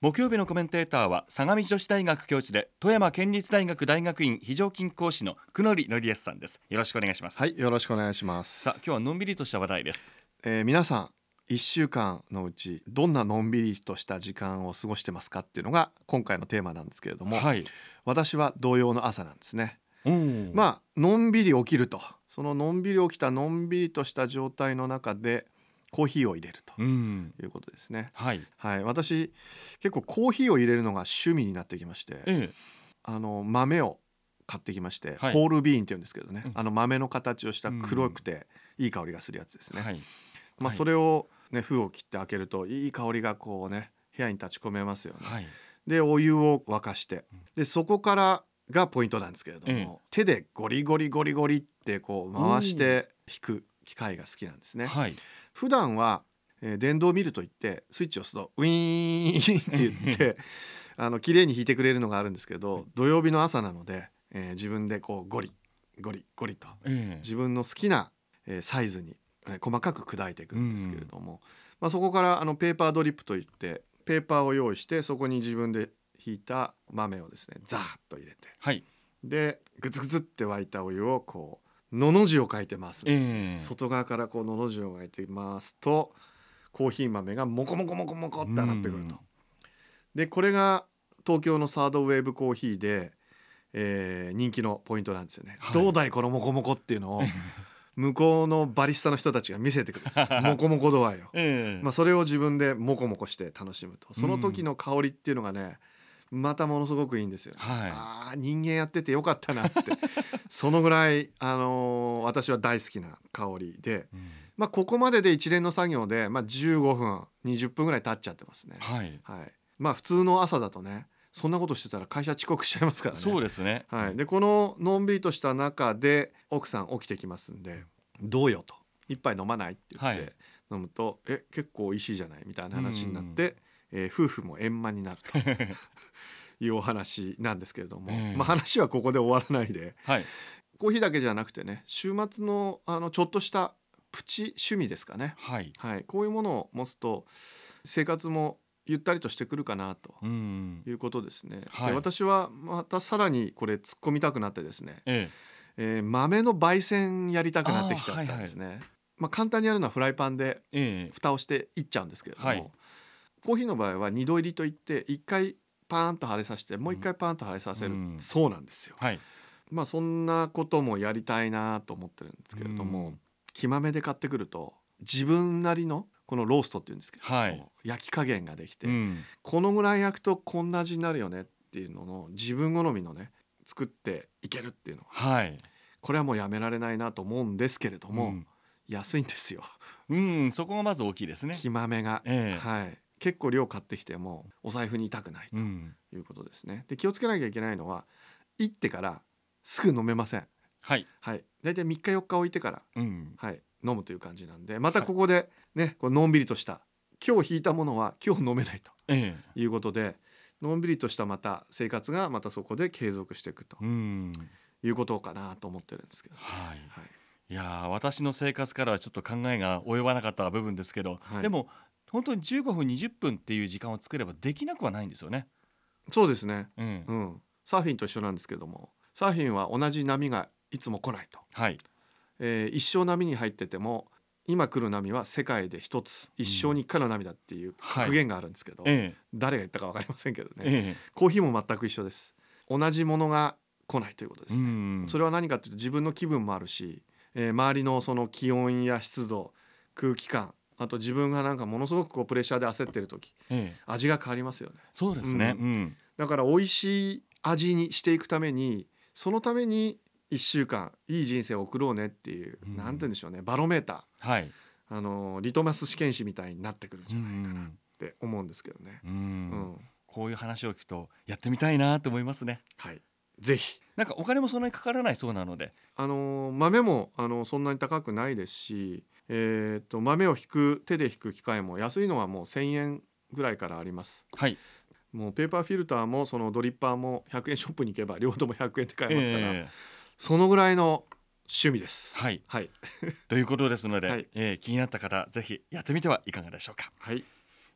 木曜日のコメンテーターは相模女子大学教授で富山県立大学大学院非常勤講師の久典則康さんです。よろしくお願いします。 はい、よろしくお願いします。 さあ、今日はのんびりとした話題です。 皆さん1週間のうちどんなのんびりとした時間を過ごしてますかっていうのが今回のテーマなんですけれども、 はい、 私は同様の朝なんですね。 まあのんびり起きると、そののんびり起きたのんびりとした状態の中でコーヒーを入れるということですね。 はい、 私結構コーヒーを入れるのが趣味になってきまして、豆を買ってきまして、 はい、 ホールビーンって言うんですけどね、豆の形をした黒くていい香りがするやつですね。それをね、封を切って開けるといい香りがこうね部屋に立ち込めますよね。でお湯を沸かして、でそこからがポイントなんですけれども、手でゴリゴリゴリゴリってこう回して引く機械が好きなんですね。普段は、電動ミルといってスイッチを押すとウィーンって言って綺麗に引いてくれるのがあるんですけど、土曜日の朝なので、自分でこうゴリゴリゴリと、自分の好きな、サイズに細かく砕いていくんですけれども、そこからペーパードリップといってペーパーを用意して、そこに自分で引いた豆をですねザーッと入れて、でグツグツって沸いたお湯をこうのの字を書いてますんです、外側からこうのの字を書いてますとコーヒー豆がモコモコモコモコって上がってくると。でこれが東京のサードウェーブコーヒーで、人気のポイントなんですよね。どうだいこのモコモコっていうのを向こうのバリスタの人たちが見せてくるんですモコモコ度合いを、それを自分でモコモコして楽しむと、その時の香りっていうのがねまたものすごくいいんですよ、人間やっててよかったなってそのぐらい、私は大好きな香りで、ここまでで一連の作業で、15分20分ぐらい経っちゃってますね。普通の朝だとねそんなことしてたら会社遅刻しちゃいますからね。 そうですね。 でこののんびりとした中で奥さん起きてきますんで、どうよと、一杯飲まないって言って飲むと、結構美味しいじゃないみたいな話になって、夫婦も円満になるというお話なんですけれども、話はここで終わらないで、コーヒーだけじゃなくてね、週末のちょっとしたプチ趣味ですかね、こういうものを持つと生活もゆったりとしてくるかなということですね。で私はまたさらにこれ突っ込みたくなってですね、豆の焙煎やりたくなってきちゃったんですね。簡単にやるのはフライパンで蓋をしていっちゃうんですけれども、コーヒーの場合は2度入りといって1回パーンと腫れさせてもう1回パーンと腫れさせる、そうなんですよ。そんなこともやりたいなと思ってるんですけれども、木豆で買ってくると自分なりのこのローストっていうんですけど、焼き加減ができて、このぐらい焼くとこんな味になるよねっていうのの自分好みのね作っていけるっていうのは、これはもうやめられないなと思うんですけれども、安いんですよ。 そこがまず大きいですね。 木豆が、結構量買ってきてもお財布に痛くないということですね。で気をつけなきゃいけないのは、いってからすぐ飲めません。だいたい3日4日置いてから、飲むという感じなんで、またここでね、こうのんびりとした今日引いたものは今日飲めないということで、のんびりとしたまた生活がまたそこで継続していくということかなと思ってるんですけど、 いや私の生活からはちょっと考えが及ばなかった部分ですけど、でも本当に15分20分っていう時間を作ればできなくはないんですよね。 そうですね、サーフィンと一緒なんですけども、サーフィンは同じ波がいつも来ないと、一生波に入ってても今来る波は世界で一つ、一生に一回の波だっていう格言があるんですけど、誰が言ったか分かりませんけどね、コーヒーも全く一緒です。同じものが来ないということですね。それは何かというと自分の気分もあるし、周りのその気温や湿度、空気感、あと自分がなんかものすごくこうプレッシャーで焦ってる時、味が変わりますよね。 そうですね、 だから美味しい味にしていくために、そのために1週間いい人生を送ろうねっていう、なんて言うんでしょうね、バロメーター、リトマス試験紙みたいになってくるんじゃないかなって思うんですけどね。 こういう話を聞くとやってみたいなと思いますね。 ぜひ。 なんかお金もそんなにかからないそうなので、 豆もそんなに高くないですし、豆を手で引く機械も安いのはもう1000円ぐらいからあります。もうペーパーフィルターもそのドリッパーも100円ショップに行けば両方とも100円で買えますから、そのぐらいの趣味です。ということですので、気になった方ぜひやってみてはいかがでしょうか。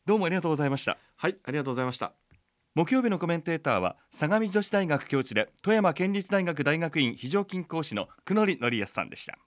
どうもありがとうございました。 はい、ありがとうございました。 木曜日のコメンテーターは相模女子大学教授で富山県立大学大学院非常勤講師の久典則康さんでした。